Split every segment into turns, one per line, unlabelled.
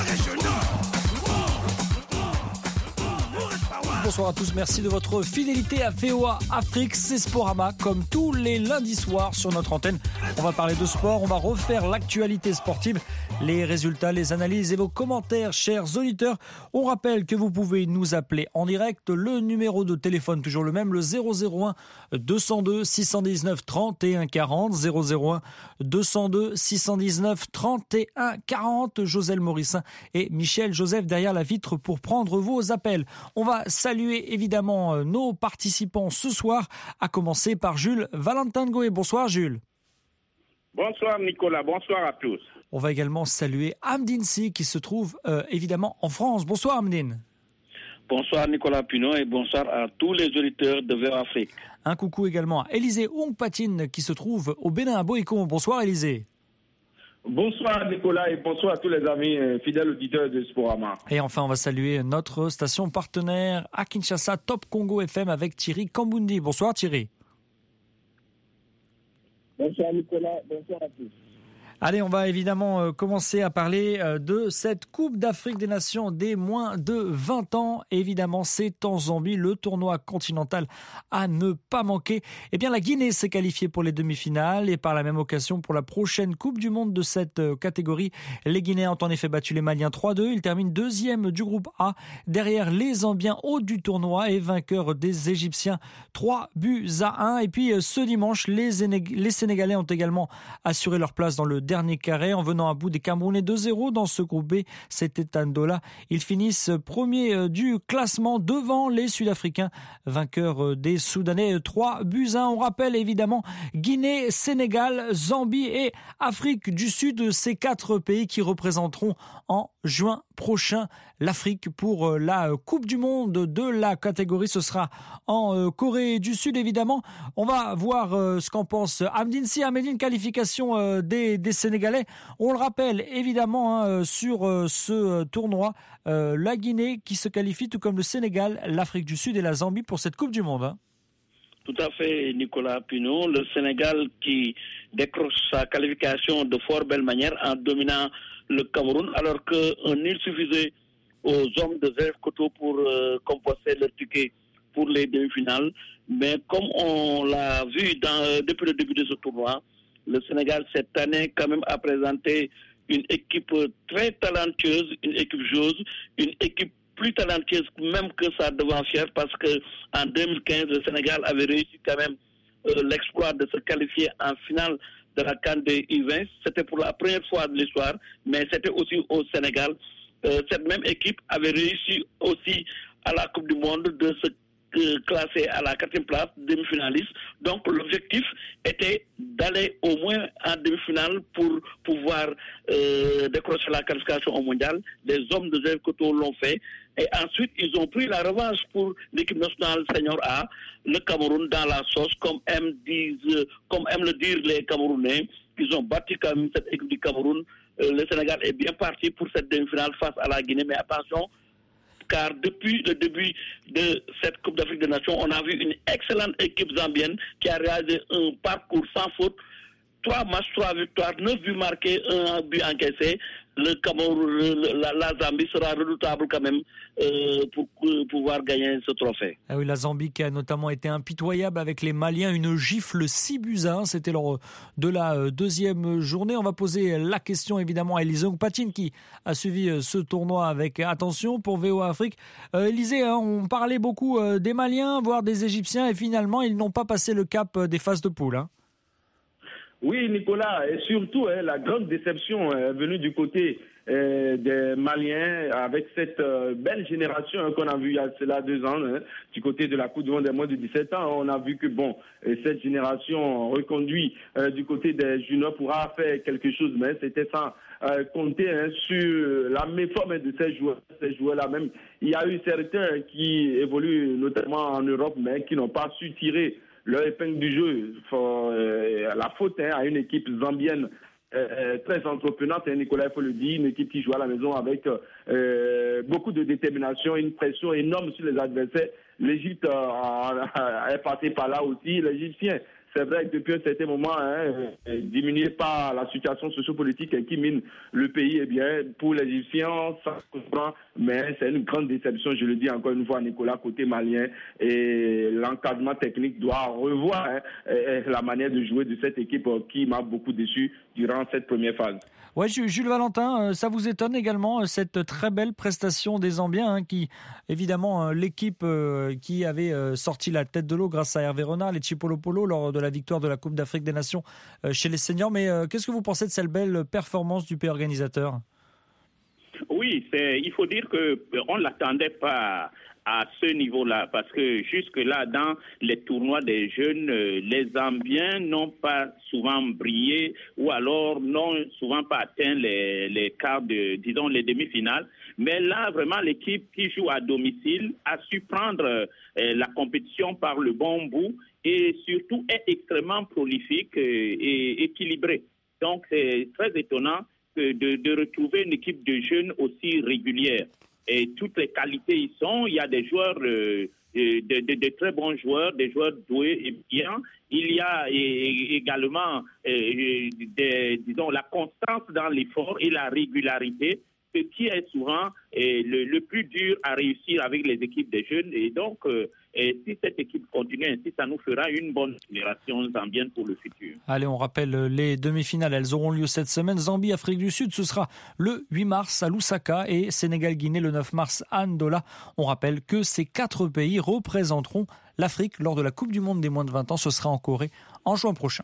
Bonsoir à tous, merci de votre fidélité à VOA Afrique, c'est Sporama, comme tous les lundis soirs sur notre antenne. On va parler de sport, on va refaire l'actualité sportive, les résultats, les analyses et vos commentaires, chers auditeurs. On rappelle que vous pouvez nous appeler en direct, le numéro de téléphone toujours le même, le 001 202 619 31 40, 001 202 619 31 40. Joselle Morissin et Michel Joseph derrière la vitre pour prendre vos appels. On va saluer évidemment nos participants ce soir, à commencer par Jules Valentin-Goé. Bonsoir Jules.
Bonsoir Nicolas, bonsoir à tous.
On va également saluer Amdine Si qui se trouve évidemment en France. Bonsoir Amdine.
Bonsoir Nicolas Pinot et bonsoir à tous les auditeurs de VOA Afrique.
Un coucou également à Élisée Ongpatine qui se trouve au Bénin à Boïcon. Bonsoir Élisée.
Bonsoir Nicolas et bonsoir à tous les amis fidèles auditeurs de Sporama.
Et enfin, on va saluer notre station partenaire à Kinshasa, Top Congo FM avec Thierry Kambundi. Bonsoir Thierry.
Bonsoir Nicolas, bonsoir à tous.
Allez, on va évidemment commencer à parler de cette Coupe d'Afrique des Nations des moins de 20 ans. Évidemment, c'est en Zambie, le tournoi continental à ne pas manquer. Eh bien, la Guinée s'est qualifiée pour les demi-finales et par la même occasion pour la prochaine Coupe du Monde de cette catégorie. Les Guinéens ont en effet battu les Maliens 3-2. Ils terminent deuxième du groupe A, derrière les Zambiens hauts du tournoi et vainqueurs des Égyptiens 3-1. Et puis ce dimanche, les Sénégalais ont également assuré leur place dans le dernier carré en venant à bout des Camerounais 2-0 dans ce groupe B. C'était Andola. Ils finissent premiers du classement devant les Sud-Africains, vainqueurs des Soudanais 3-1. On rappelle évidemment Guinée, Sénégal, Zambie et Afrique du Sud, ces 4 pays qui représenteront en juin prochain l'Afrique pour la Coupe du Monde de la catégorie. Ce sera en Corée du Sud évidemment. On va voir ce qu'en pense Amdine Si. Amdine, qualification des Sénégalais. On le rappelle évidemment sur ce tournoi, la Guinée qui se qualifie tout comme le Sénégal, l'Afrique du Sud et la Zambie pour cette Coupe du Monde.
Tout à fait Nicolas Pinot. Le Sénégal qui décroche sa qualification de fort belle manière en dominant le Cameroun alors qu'un nul suffisait aux hommes de Zerf Koto pour composer leur ticket pour les demi-finales. Mais comme on l'a vu depuis le début de ce tournoi, le Sénégal cette année quand même a présenté une équipe très talentueuse, une équipe joueuse, une équipe plus talentueuse même que sa devancière parce que en 2015 le Sénégal avait réussi quand même l'exploit de se qualifier en finale de la CAN des U20. C'était pour la première fois de l'histoire, mais c'était aussi au Sénégal. Cette même équipe avait réussi aussi à la Coupe du Monde de se classer à la 4e place, demi-finaliste. Donc l'objectif était d'aller au moins en demi-finale pour pouvoir décrocher la qualification au mondial. Les hommes de Zerf Koto l'ont fait. Et ensuite, ils ont pris la revanche pour l'équipe nationale senior A, le Cameroun dans la sauce, comme aiment le dire les Camerounais. Ils ont battu quand même cette équipe du Cameroun. Le Sénégal est bien parti pour cette demi-finale face à la Guinée. Mais attention, car depuis le début de cette Coupe d'Afrique des Nations, on a vu une excellente équipe zambienne qui a réalisé un parcours sans faute. 3 matchs, 3 victoires, 9 buts marqués, 1 but encaissé. Le Cameroun, la Zambie sera redoutable quand même pour pouvoir gagner ce trophée.
Ah oui, la Zambie qui a notamment été impitoyable avec les Maliens, une gifle 6-1. C'était lors de la deuxième journée. On va poser la question évidemment à Élisée Ongpatine qui a suivi ce tournoi avec attention pour VOA Afrique. Élisée, on parlait beaucoup des Maliens, voire des Égyptiens, et finalement ils n'ont pas passé le cap des phases de poule.
Oui, Nicolas, et surtout la grande déception est venue du côté des Maliens avec cette belle génération qu'on a vue il y a cela 2 ans, du côté de la Coupe du Monde des moins de 17 ans. On a vu que cette génération reconduite du côté des juniors pourra faire quelque chose, mais c'était sans compter sur la méforme de ces joueurs-là même. Il y a eu certains qui évoluent notamment en Europe, mais qui n'ont pas su tirer leur épingle du jeu. La faute à une équipe zambienne très entreprenante, Nicolas, il faut le dire, une équipe qui joue à la maison avec beaucoup de détermination, une pression énorme sur les adversaires. L'Égypte est passée par là aussi. L'Égyptien c'est vrai que depuis un certain moment, diminué par la situation sociopolitique qui mine le pays, pour les Égyptiens, ça se comprend, mais c'est une grande déception, je le dis encore une fois, Nicolas, côté malien, et l'encadrement technique doit revoir la manière de jouer de cette équipe qui m'a beaucoup déçu durant cette première phase.
Ouais, Jules Valentin, ça vous étonne également cette très belle prestation des Zambiens, qui, évidemment, l'équipe qui avait sorti la tête de l'eau grâce à Hervé Renard, les Chipolopolo, lors de la victoire de la Coupe d'Afrique des Nations chez les seniors. Mais qu'est-ce que vous pensez de cette belle performance du pays organisateur ?
Oui, il faut dire qu'on ne l'attendait pas à ce niveau-là, parce que jusque-là, dans les tournois des jeunes, les Zambiens n'ont pas souvent brillé ou alors n'ont souvent pas atteint les quarts les demi-finales. Mais là, vraiment, l'équipe qui joue à domicile a su prendre la compétition par le bon bout et surtout est extrêmement prolifique et équilibrée. Donc, c'est très étonnant de retrouver une équipe de jeunes aussi régulière. Et toutes les qualités y sont. Il y a des joueurs, de très bons joueurs, des joueurs doués et bien. Il y a également, la constance dans l'effort et la régularité, ce qui est souvent le plus dur à réussir avec les équipes des jeunes. Et donc, si cette équipe continue ainsi, ça nous fera une bonne génération zambienne pour le futur.
Allez, on rappelle les demi-finales. Elles auront lieu cette semaine. Zambie, Afrique du Sud, ce sera le 8 mars à Lusaka et Sénégal-Guinée le 9 mars à Ndola. On rappelle que ces 4 pays représenteront l'Afrique lors de la Coupe du Monde des moins de 20 ans. Ce sera en Corée en juin prochain.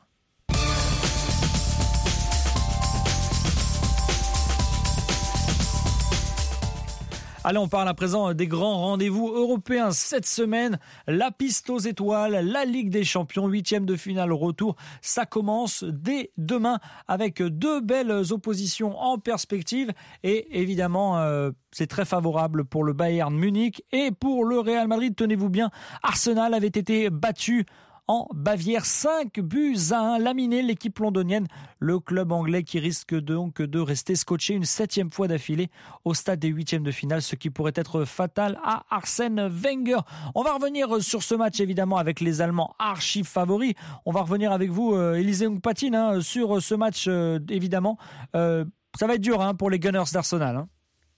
Allez, on parle à présent des grands rendez-vous européens cette semaine. La piste aux étoiles, la Ligue des Champions, 8e de finale retour. Ça commence dès demain avec 2 belles oppositions en perspective. Et évidemment, c'est très favorable pour le Bayern Munich et pour le Real Madrid. Tenez-vous bien, Arsenal avait été battu en Bavière, 5-1, laminé l'équipe londonienne. Le club anglais qui risque donc de rester scotché une 7e fois d'affilée au stade des 8e de finale, ce qui pourrait être fatal à Arsène Wenger. On va revenir sur ce match évidemment avec les Allemands archi favoris. On va revenir avec vous, Élisée Ngpatine, sur ce match évidemment. Ça va être dur pour les Gunners d'Arsenal.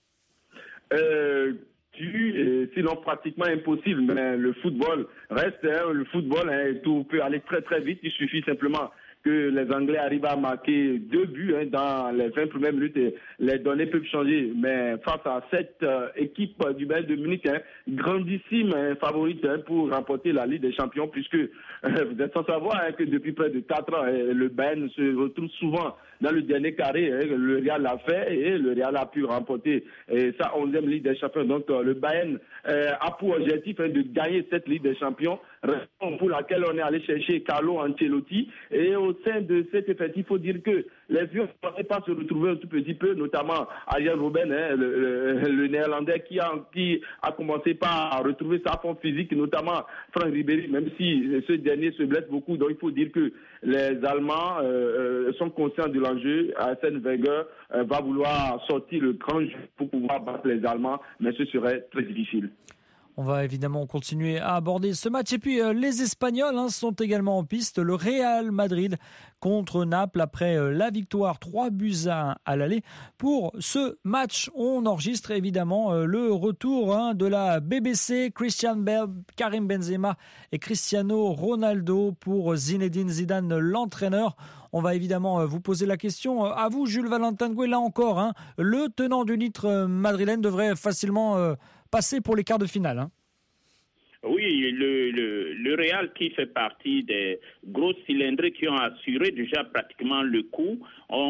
Sinon pratiquement impossible, mais le football reste, le football, tout peut aller très très vite, il suffit simplement que les Anglais arrivent à marquer 2 buts dans les 20 premières minutes et les données peuvent changer. Mais face à cette équipe du Bayern de Munich, grandissime favorite pour remporter la Ligue des Champions, puisque vous êtes sans savoir que depuis près de 4 ans, le Bayern se retrouve souvent dans le dernier carré. Le Real l'a fait et le Real a pu remporter sa 11e Ligue des Champions. Donc le Bayern a pour objectif de gagner cette Ligue des Champions, raison pour laquelle on est allé chercher Carlo Ancelotti. Et au sein de cet effectif, il faut dire que les vieux ne pouvaient pas se retrouver un tout petit peu, notamment Arjen Robben, le néerlandais qui a commencé par retrouver sa forme physique, notamment Franck Ribéry, même si ce dernier se blesse beaucoup. Donc il faut dire que les Allemands sont conscients de l'enjeu. Arsène Wenger va vouloir sortir le grand jeu pour pouvoir battre les Allemands, mais ce serait très difficile.
On va évidemment continuer à aborder ce match. Et puis les Espagnols sont également en piste. Le Real Madrid contre Naples après la victoire 3-1 à l'aller. Pour ce match, on enregistre évidemment le retour de la BBC, Christian Bale, Karim Benzema et Cristiano Ronaldo pour Zinedine Zidane, l'entraîneur. On va évidemment vous poser la question. À vous, Jules Valentin Gouet, là encore, le tenant du titre madrilène devrait facilement passer pour les quarts de finale.
Oui, le Real qui fait partie des grosses cylindrées qui ont assuré déjà pratiquement le coup.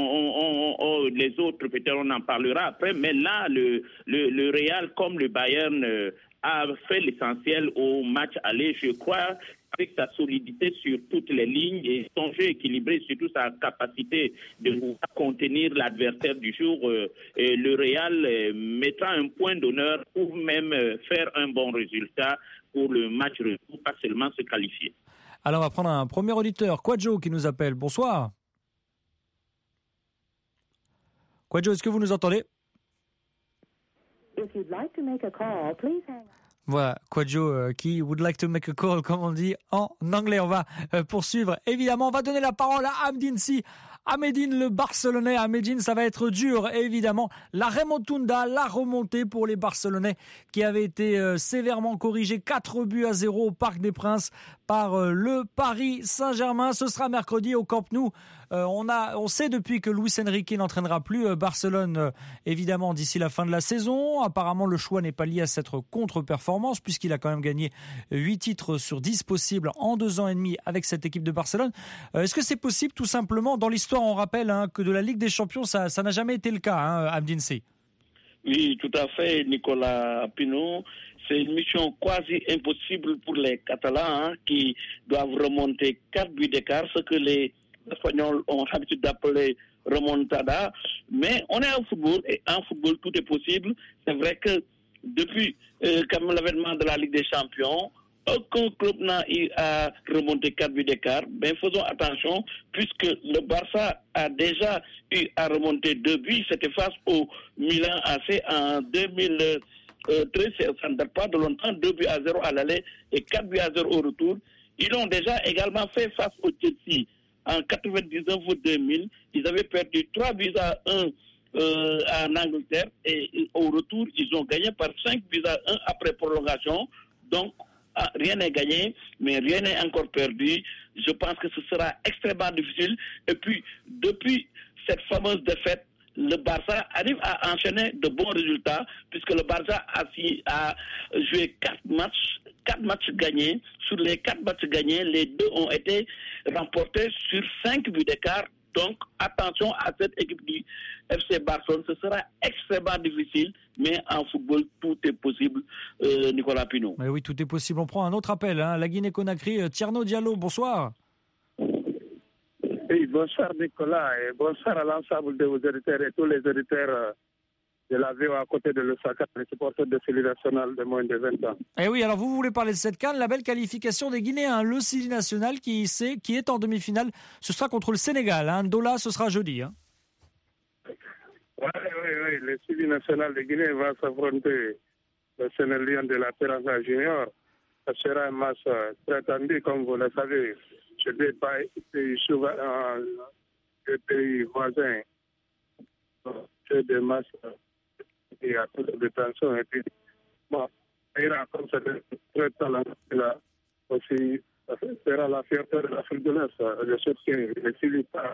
Les autres, peut-être on en parlera après, mais là, le Real, comme le Bayern, a fait l'essentiel au match aller. Je crois avec sa solidité sur toutes les lignes et son jeu équilibré, surtout sa capacité de pouvoir contenir l'adversaire du jour, le Real mettra un point d'honneur pour même faire un bon résultat pour le match retour, pas seulement se qualifier.
Alors on va prendre un premier auditeur, Quadjo, qui nous appelle. Bonsoir. Quadjo, est-ce que vous nous entendez ? Voilà, Kwadjo qui would like to make a call, comme on dit en anglais. On va poursuivre. Évidemment, on va donner la parole à Amdinsi. Medine, le Barcelonais. À Medine, ça va être dur, évidemment. La remontada, la remontée pour les Barcelonais qui avaient été sévèrement corrigés. 4-0 au Parc des Princes par le Paris Saint-Germain. Ce sera mercredi au Camp Nou. On sait depuis que Luis Enrique n'entraînera plus Barcelone, évidemment, d'ici la fin de la saison. Apparemment, le choix n'est pas lié à cette contre-performance puisqu'il a quand même gagné 8 titres sur 10 possibles en 2 ans et demi avec cette équipe de Barcelone. Est-ce que c'est possible, tout simplement? Dans l'histoire, on rappelle que de la Ligue des Champions, ça n'a jamais été le cas, Amdinsi.
Oui, tout à fait, Nicolas Pinot. C'est une mission quasi impossible pour les Catalans qui doivent remonter 4 buts d'écart, ce que les Espagnols ont l'habitude d'appeler remontada. Mais on est en football et en football tout est possible. C'est vrai que depuis comme l'avènement de la Ligue des Champions, aucun club n'a eu à remonter 4 buts d'écart. Mais faisons attention, puisque le Barça a déjà eu à remonter 2 buts. C'était face au Milan AC en 2013. Ça ne date pas de longtemps. 2-0 à l'aller et 4-0 au retour. Ils l'ont déjà également fait face au Chelsea. En 99 ou 2000, ils avaient perdu 3-1 en Angleterre et au retour, ils ont gagné par 5-1 après prolongation. Donc, rien n'est gagné, mais rien n'est encore perdu. Je pense que ce sera extrêmement difficile. Et puis, depuis cette fameuse défaite, le Barça arrive à enchaîner de bons résultats, puisque le Barça a joué 4 matchs gagnés. Sur les 4 matchs gagnés, les 2 ont été remportés sur 5 buts d'écart. Donc, attention à cette équipe du FC Barcelone. Ce sera extrêmement difficile, mais en football, tout est possible, Nicolas Pinot.
Mais oui, tout est possible. On prend un autre appel. La Guinée-Conakry, Tierno Diallo, bonsoir.
Oui, bonsoir Nicolas et bonsoir à l'ensemble de vos auditeurs et tous les auditeurs de la VO à côté de l'Osaka, les supporters de Sili National de moins de 20 ans.
Et oui, alors vous voulez parler de cette CAN, la belle qualification des Guinéens. Le Sili National qui est en demi-finale, ce sera contre le Sénégal. Ndola, ce sera jeudi.
Oui, le Sili National de Guinée va s'affronter le Sénégal de la Teranga Junior. Ça sera un match très tendu, comme vous le savez. Je ne vais pas deux pays voisins. C'est des matchs il y a toute de tension. Et puis, bon, Iran, comme c'est très talentueux là, aussi, ça sera la fierté de l'Afrique de l'Est. Je sais que le Chili part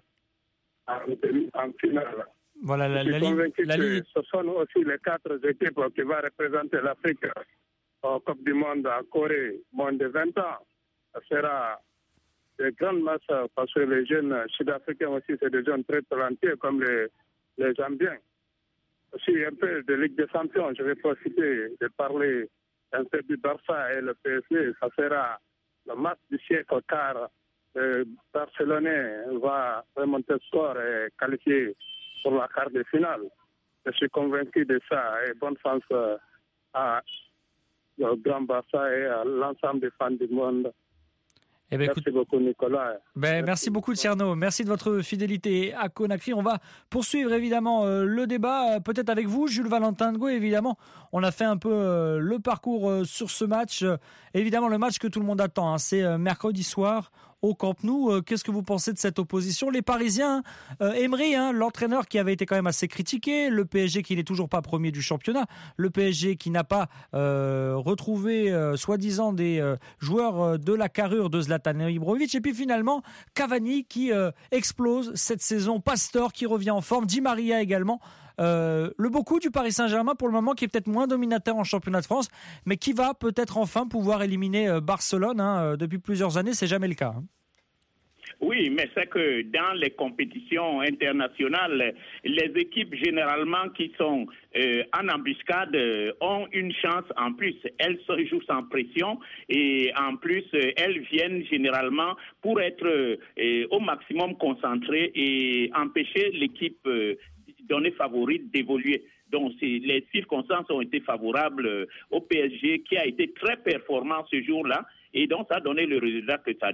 en finale.
Voilà,
je suis convaincu que ce sont aussi les 4 équipes qui vont représenter l'Afrique au Coupe du Monde en Corée, moins de 20 ans. Ça sera des grandes masses parce que les jeunes sud-africains aussi, c'est des jeunes très talentueux comme les Zambiens. Aussi un peu de Ligue des Champions, je vais profiter de parler un peu du Barça et le PSG. Ça sera le match du siècle car le Barcelonais va remonter le score et qualifier pour la quart de finale. Je suis convaincu de ça et bonne chance à le Grand Barça et à l'ensemble des fans du monde. Merci beaucoup Nicolas.
Merci beaucoup Tierno, merci de votre fidélité à Conakry. On va poursuivre évidemment le débat, peut-être avec vous Jules Valentin de Gouet. Évidemment, on a fait un peu le parcours sur ce match. Évidemment, le match que tout le monde attend, c'est mercredi soir au Camp Nou. Qu'est-ce que vous pensez de cette opposition? Les Parisiens, Emery, l'entraîneur qui avait été quand même assez critiqué, le PSG qui n'est toujours pas premier du championnat, le PSG qui n'a pas retrouvé soi-disant des joueurs de la carrure de Zlatan Ibrahimovic, et puis finalement Cavani qui explose cette saison, Pastore qui revient en forme, Di Maria également. Le beaucoup du Paris Saint-Germain pour le moment qui est peut-être moins dominateur en championnat de France, mais qui va peut-être enfin pouvoir éliminer Barcelone. Depuis plusieurs années, c'est jamais le cas.
Oui, mais c'est que dans les compétitions internationales, les équipes généralement qui sont en embuscade ont une chance en plus. Elles se jouent sans pression et en plus, elles viennent généralement pour être au maximum concentrées et empêcher l'équipe donnée favorite d'évoluer. Donc, les circonstances ont été favorables au PSG qui a été très performant ce jour-là et donc ça a donné le résultat que ça donne.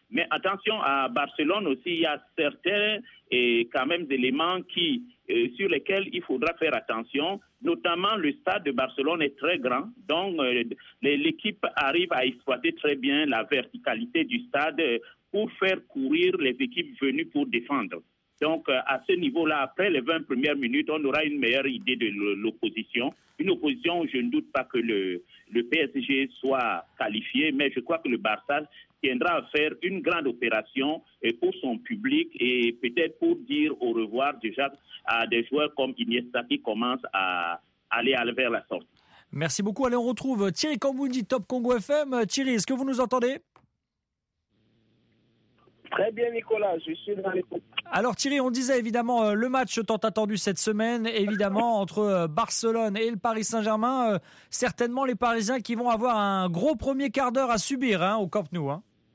Mais attention, à Barcelone aussi, il y a certains quand même éléments sur lesquels il faudra faire attention. Notamment, le stade de Barcelone est très grand. Donc, l'équipe arrive à exploiter très bien la verticalité du stade pour faire courir les équipes venues pour défendre. Donc, à ce niveau-là, après les 20 premières minutes, on aura une meilleure idée de l'opposition. Une opposition où je ne doute pas que le PSG soit qualifié, mais je crois que le Barça tiendra à faire une grande opération pour son public et peut-être pour dire au revoir déjà à des joueurs comme Iniesta qui commencent à aller vers la sortie.
Merci beaucoup. Allez, on retrouve Thierry Kambundi, Top Congo FM. Thierry, est-ce que vous nous entendez ?
Très bien, Nicolas, je suis dans l'écoute.
Alors Thierry, on disait évidemment le match tant attendu cette semaine, évidemment entre Barcelone et le Paris Saint-Germain. Certainement les Parisiens qui vont avoir un gros premier quart d'heure à subir au Camp Nou.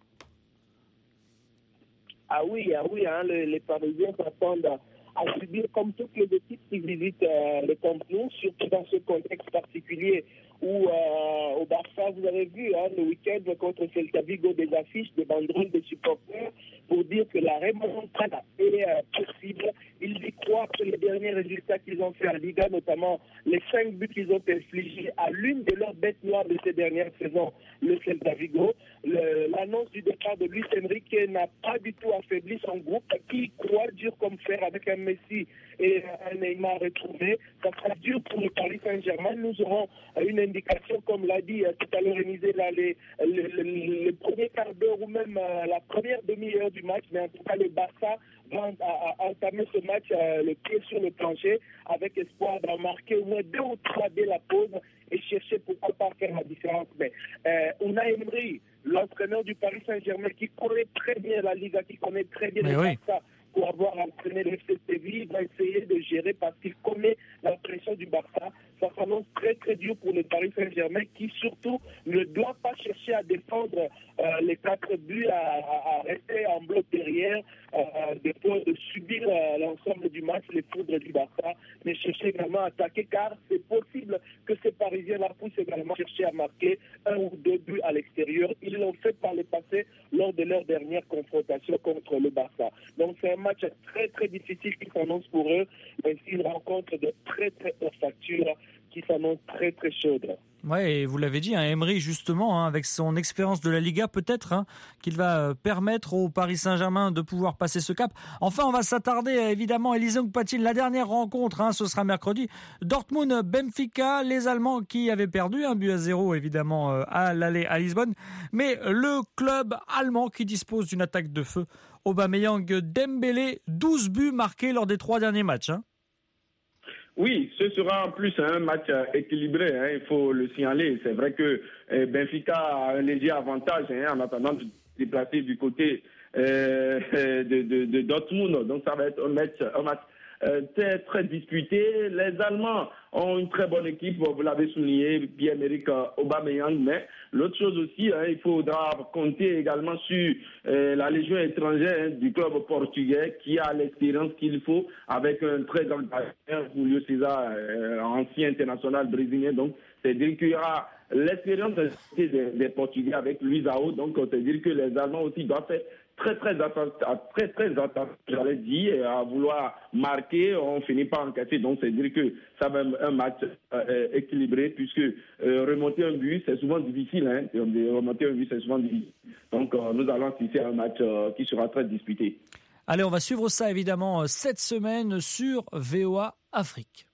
Ah oui, les Parisiens s'attendent à subir comme toutes les équipes qui visitent le Camp Nou, surtout dans ce contexte particulier où au Barça, vous avez vu le week-end contre Celta Vigo des affiches, des banderoles des supporters pour dire que la remontada est possible. Ils y croient que les derniers résultats qu'ils ont fait en Liga, notamment les 5 buts qu'ils ont infligés à l'une de leurs bêtes noires de ces dernières saisons, le Celta Vigo. L'annonce du départ de Luis Enrique n'a pas du tout affaibli son groupe qui croit dur comme fer avec un Messi et un Neymar retrouvé. Ça sera dur pour le Paris Saint-Germain. Nous aurons une indication, comme l'a dit tout à l'heure Émisée, le premier quart d'heure ou même la première demi-heure du match, mais en tout cas le Barça va entamer ce match le pied sur le plancher avec espoir d'en marquer au moins 2 ou 3 dès la pause et chercher pourquoi pas faire la différence. Mais Unai Emery, l'entraîneur du Paris Saint-Germain qui connaît très bien la Liga, qui connaît très bien le Barça, pour avoir entraîné le FC Séville, va essayer de gérer parce qu'il connaît la pression du Barça. Ça s'annonce très très dur pour le Paris Saint-Germain qui surtout ne doit pas chercher à défendre les 4 buts, à rester en bloc derrière, de subir l'ensemble du match, les foudres du Barça, mais chercher également à attaquer car c'est possible que ces Parisiens-là puissent également chercher à marquer 1 ou 2 buts à l'extérieur. Ils l'ont fait par le passé lors de leur dernière confrontation contre le Barça. Donc c'est un match très très difficile qui s'annonce pour eux, mais c'est une rencontre de très très haute facture qui s'annonce très très chaude.
Ouais, et vous l'avez dit, Emery justement, avec son expérience de la Liga, peut-être qu'il va permettre au Paris Saint-Germain de pouvoir passer ce cap. Enfin, on va s'attarder évidemment, Élisée Nkpatine, la dernière rencontre, ce sera mercredi. Dortmund-Benfica, les Allemands qui avaient perdu 1-0 évidemment à l'aller à Lisbonne, mais le club allemand qui dispose d'une attaque de feu. Aubameyang, Dembélé, 12 buts marqués lors des 3 derniers matchs.
Oui, ce sera en plus un match équilibré, il faut le signaler. C'est vrai que Benfica a un léger avantage en attendant de se déplacer du côté de Dortmund. Donc ça va être un match très, très disputé. Les Allemands ont une très bonne équipe, vous l'avez souligné, Pierre-Emerick Aubameyang, mais l'autre chose aussi, il faudra compter également sur la légion étrangère du club portugais qui a l'expérience qu'il faut avec un très grand gardien, Julio César, ancien international brésilien. Donc, c'est-à-dire qu'il y aura l'expérience des Portugais avec Luisao. Donc, c'est-à-dire que les Allemands aussi doivent faire très attention, j'allais dire, à vouloir marquer, on finit par encaisser. Donc, c'est-à-dire que ça va être un match équilibré, puisque remonter un but, c'est souvent difficile. Remonter un but, c'est souvent difficile. Donc, nous allons assister à un match qui sera très disputé.
Allez, on va suivre ça, évidemment, cette semaine sur VOA Afrique.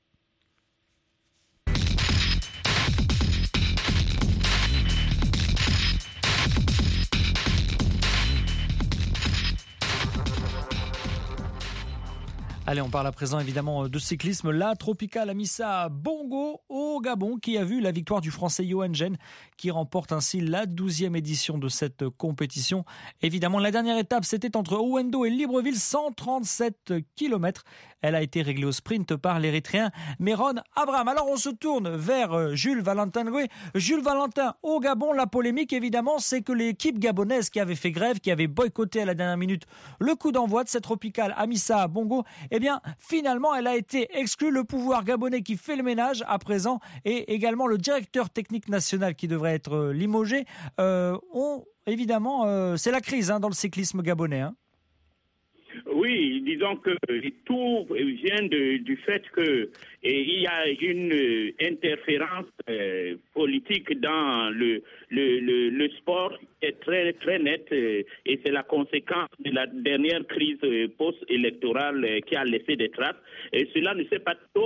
Allez, on parle à présent évidemment de cyclisme. La Tropicale Amissa Bongo au Gabon qui a vu la victoire du Français Johan Gen qui remporte ainsi la 12e édition de cette compétition. Évidemment, la dernière étape, c'était entre Ouendo et Libreville, 137 km. Elle a été réglée au sprint par l'Érythréen Meron Abraham. Alors, on se tourne vers Jules Valentin Ngoué. Jules Valentin, au Gabon, la polémique, évidemment, c'est que l'équipe gabonaise qui avait fait grève, qui avait boycotté à la dernière minute le coup d'envoi de cette Tropicale Amissa Bongo, eh bien, finalement, elle a été exclue. Le pouvoir gabonais qui fait le ménage à présent et également le directeur technique national qui devrait être limogé évidemment, c'est la crise dans le cyclisme gabonais.
Oui, disons que tout vient du fait que il y a une interférence politique dans le sport qui est très très nette et c'est la conséquence de la dernière crise post-électorale qui a laissé des traces et cela ne s'est pas